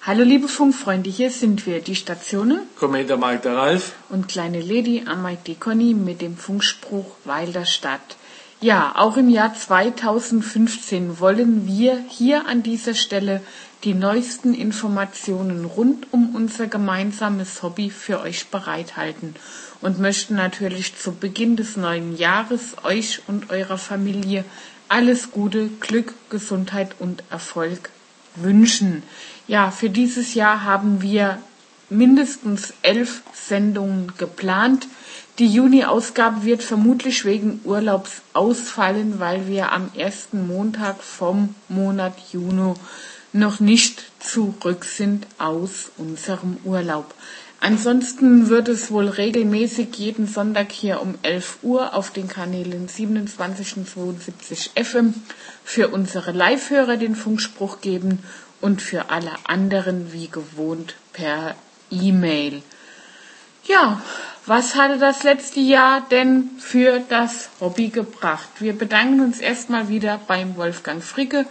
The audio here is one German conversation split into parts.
Hallo liebe Funkfreunde, hier sind wir, die Stationen. Kommenter Mike der Ralf. Und kleine Lady am Mike die Conny mit dem Funkspruch Weil der Stadt. Ja, auch im Jahr 2015 wollen wir hier an dieser Stelle die neuesten Informationen rund um unser gemeinsames Hobby für euch bereithalten und möchten natürlich zu Beginn des neuen Jahres euch und eurer Familie alles Gute, Glück, Gesundheit und Erfolg wünschen. Ja, für dieses Jahr haben wir mindestens 11 Sendungen geplant. Die Juni-Ausgabe wird vermutlich wegen Urlaubs ausfallen, weil wir am ersten Montag vom Monat Juni noch nicht zurück sind aus unserem Urlaub. Ansonsten wird es wohl regelmäßig jeden Sonntag hier um 11 Uhr auf den Kanälen 27 und 72 FM für unsere Live-Hörer den Funkspruch geben und für alle anderen wie gewohnt per E-Mail. Ja, was hatte das letzte Jahr denn für das Hobby gebracht? Wir bedanken uns erstmal wieder beim Wolfgang Fricke,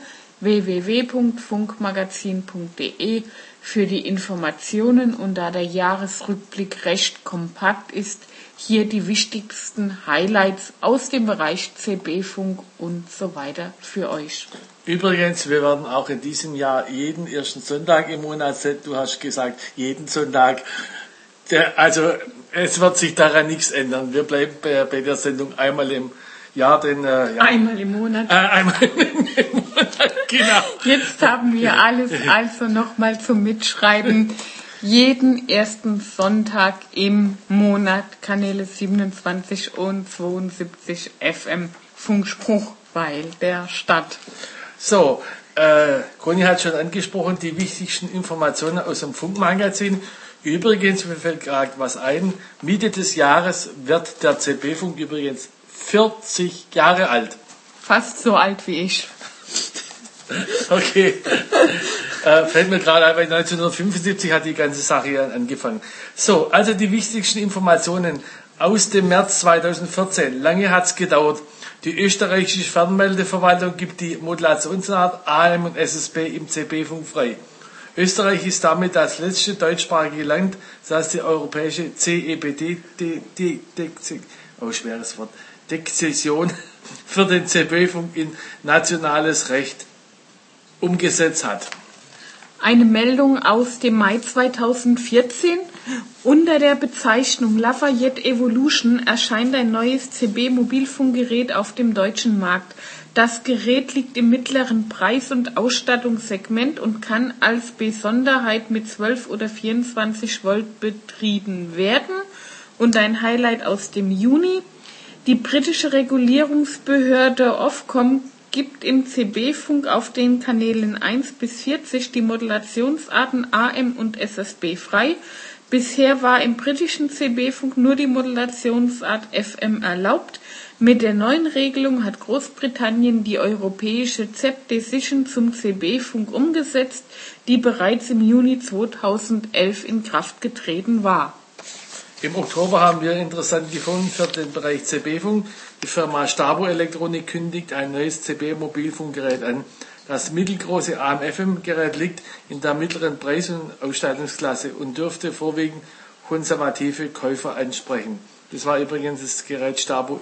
www.funkmagazin.de für die Informationen und da der Jahresrückblick recht kompakt ist, hier die wichtigsten Highlights aus dem Bereich CB-Funk und so weiter für euch. Übrigens, wir werden auch in diesem Jahr jeden ersten Sonntag im Monat, du hast gesagt, jeden Sonntag, also es wird sich daran nichts ändern. Wir bleiben bei der Sendung einmal im Jahr, einmal im Monat. Einmal im Monat, genau. Jetzt haben wir alles also nochmal zum Mitschreiben. Jeden ersten Sonntag im Monat, Kanäle 27 und 72 FM, Funkspruch Weil der Stadt. So, Conny hat schon angesprochen, die wichtigsten Informationen aus dem Funkmagazin. Übrigens, mir fällt gerade was ein, Mitte des Jahres wird der CB-Funk übrigens 40 Jahre alt. Fast so alt wie ich. Okay. Fällt mir gerade ein, weil 1975 hat die ganze Sache ja angefangen. So, also die wichtigsten Informationen aus dem März 2014. Lange hat's gedauert. Die österreichische Fernmeldeverwaltung gibt die Modulationsart AM und SSB im CB-Funk frei. Österreich ist damit das letzte deutschsprachige Land, das die europäische CEBD-Dexession für den CB-Funk in nationales Recht umgesetzt hat. Eine Meldung aus dem Mai 2014. Unter der Bezeichnung Lafayette Evolution erscheint ein neues CB-Mobilfunkgerät auf dem deutschen Markt. Das Gerät liegt im mittleren Preis- und Ausstattungssegment und kann als Besonderheit mit 12 oder 24 Volt betrieben werden. Und ein Highlight aus dem Juni. Die britische Regulierungsbehörde Ofcom gibt im CB-Funk auf den Kanälen 1 bis 40 die Modulationsarten AM und SSB frei. Bisher war im britischen CB-Funk nur die Modulationsart FM erlaubt. Mit der neuen Regelung hat Großbritannien die europäische ZEP-Decision zum CB-Funk umgesetzt, die bereits im Juni 2011 in Kraft getreten war. Im Oktober haben wir interessant gefunden für den Bereich CB-Funk. Die Firma Stabo Elektronik kündigt ein neues CB-Mobilfunkgerät an. Das mittelgroße AM-FM-Gerät liegt in der mittleren Preis- und Ausstattungsklasse und dürfte vorwiegend konservative Käufer ansprechen. Das war übrigens das Gerät Stabo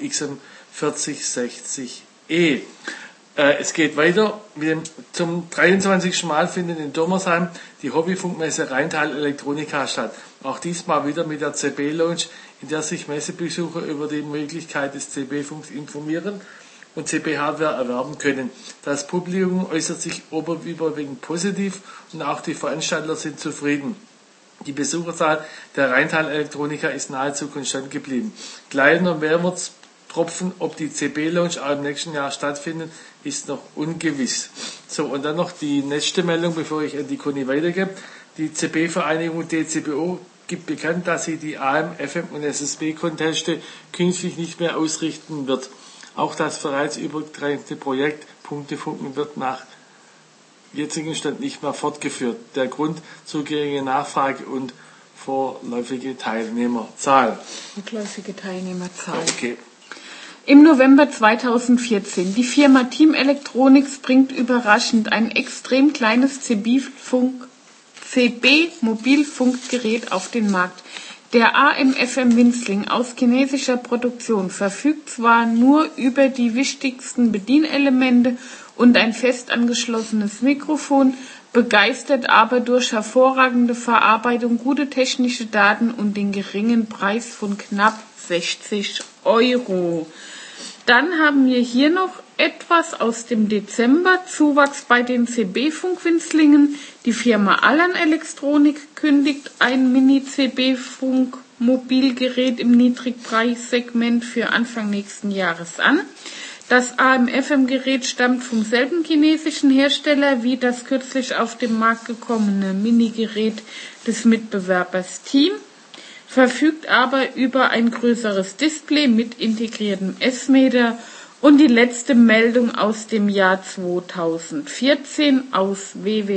XM4060E. Es geht weiter. Zum 23. Mal findet in Dommersheim die Hobbyfunkmesse Rheintal Elektronika statt. Auch diesmal wieder mit der CB-Lounge, in der sich Messebesucher über die Möglichkeit des CB-Funks informieren und CB-Hardware erwerben können. Das Publikum äußert sich überwiegend positiv und auch die Veranstalter sind zufrieden. Die Besucherzahl der Rheintal Elektronika ist nahezu konstant geblieben. Kleiner Wermutstropfen, ob die CB-Lounge auch im nächsten Jahr stattfindet, ist noch ungewiss. So, und dann noch die nächste Meldung, bevor ich an die Conny weitergebe. Die CB-Vereinigung DCBO gibt bekannt, dass sie die AM, FM und SSB-Conteste künftig nicht mehr ausrichten wird. Auch das bereits übergreifende Projekt Punktefunken wird nach jetzigem Stand nicht mehr fortgeführt. Der Grund zur geringen Nachfrage und vorläufige Teilnehmerzahl. Vorläufige Teilnehmerzahl. Okay. Im November 2014. Die Firma Team Electronics bringt überraschend ein extrem kleines CB-Mobilfunkgerät auf den Markt. Der AM/FM Winzling aus chinesischer Produktion verfügt zwar nur über die wichtigsten Bedienelemente und ein fest angeschlossenes Mikrofon, begeistert aber durch hervorragende Verarbeitung, gute technische Daten und den geringen Preis von knapp 60 €. Dann haben wir hier noch etwas aus dem Dezember, Zuwachs bei den CB-Funkwinzlingen. Die Firma Allan Elektronik kündigt ein Mini-CB-Funk-Mobilgerät im Niedrigpreissegment für Anfang nächsten Jahres an. Das AM/FM-Gerät stammt vom selben chinesischen Hersteller wie das kürzlich auf den Markt gekommene Mini-Gerät des Mitbewerbers Team, verfügt aber über ein größeres Display mit integriertem S-Meter. Und die letzte Meldung aus dem Jahr 2014 aus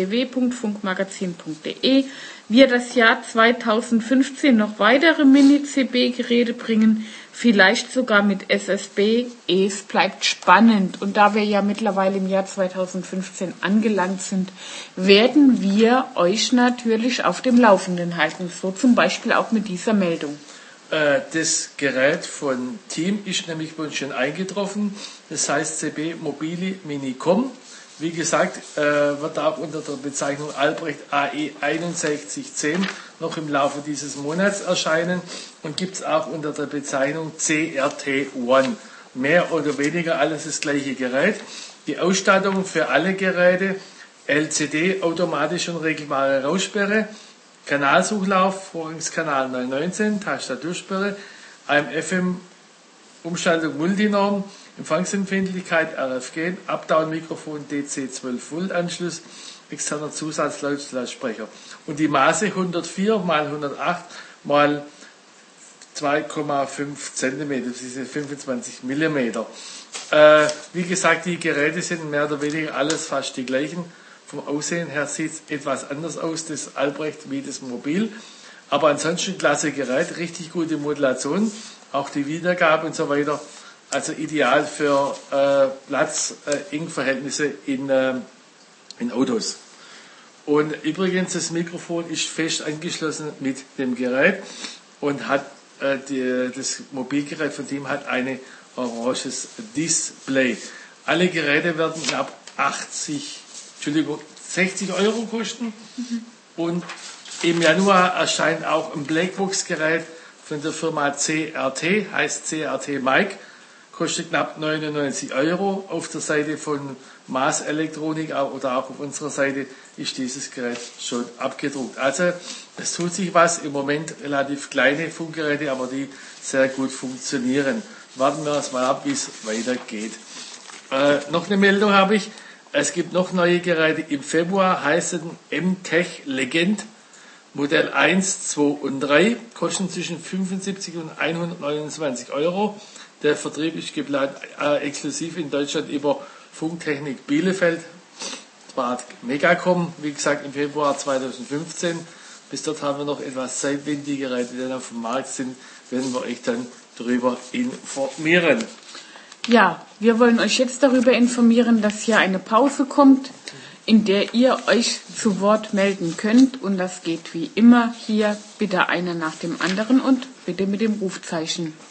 www.funkmagazin.de wird das Jahr 2015 noch weitere Mini-CB-Geräte bringen, vielleicht sogar mit SSB. Es bleibt spannend. Und da wir ja mittlerweile im Jahr 2015 angelangt sind, werden wir euch natürlich auf dem Laufenden halten. So zum Beispiel auch mit dieser Meldung. Das Gerät von Team ist nämlich bei uns schon eingetroffen. Das heißt CB Mobili Minicom. Wie gesagt, wird auch unter der Bezeichnung Albrecht AE 6110 noch im Laufe dieses Monats erscheinen und gibt es auch unter der Bezeichnung CRT One. Mehr oder weniger alles das gleiche Gerät. Die Ausstattung für alle Geräte: LCD, automatische und regelbare Raussperre, Kanalsuchlauf, Vorgangskanal 919, Tastatursperre, AM/FM, Umschaltung Multinorm, Empfangsempfindlichkeit RFG, Up-Down-Mikrofon DC 12 Volt Anschluss, externer Zusatzlautsprecher. Und die Maße 104 x 108 x 2,5 cm, das ist 25 mm. Wie gesagt, die Geräte sind mehr oder weniger alles fast die gleichen. Vom Aussehen her sieht es etwas anders aus, das Albrecht wie das Mobil. Aber ansonsten klasse Gerät, richtig gute Modulation, auch die Wiedergabe und so weiter. Also ideal für Platz-Eng-Verhältnisse in Autos. Und übrigens, das Mikrofon ist fest angeschlossen mit dem Gerät und hat das Mobilgerät von dem hat ein oranges Display. Alle Geräte werden ab 60 € kosten. Und im Januar erscheint auch ein Blackbox-Gerät von der Firma CRT, heißt CRT Mic, kostet knapp 99 €. Auf der Seite von Maas Elektronik oder auch auf unserer Seite ist dieses Gerät schon abgedruckt. Also es tut sich was, im Moment relativ kleine Funkgeräte, aber die sehr gut funktionieren. Warten wir erst mal ab, wie es weitergeht. Noch eine Meldung habe ich. Es gibt noch neue Geräte im Februar, heißen M-Tech Legend, Modell 1, 2 und 3, kosten zwischen 75 und 129 €. Der Vertrieb ist geplant exklusiv in Deutschland über Funktechnik Bielefeld. Das war Megacom, wie gesagt, im Februar 2015. Bis dort haben wir noch etwas Zeit. Wenn die Geräte dann auf dem Markt sind, werden wir euch dann darüber informieren. Ja, wir wollen euch jetzt darüber informieren, dass hier eine Pause kommt, in der ihr euch zu Wort melden könnt. Und das geht wie immer hier, bitte einer nach dem anderen und bitte mit dem Rufzeichen.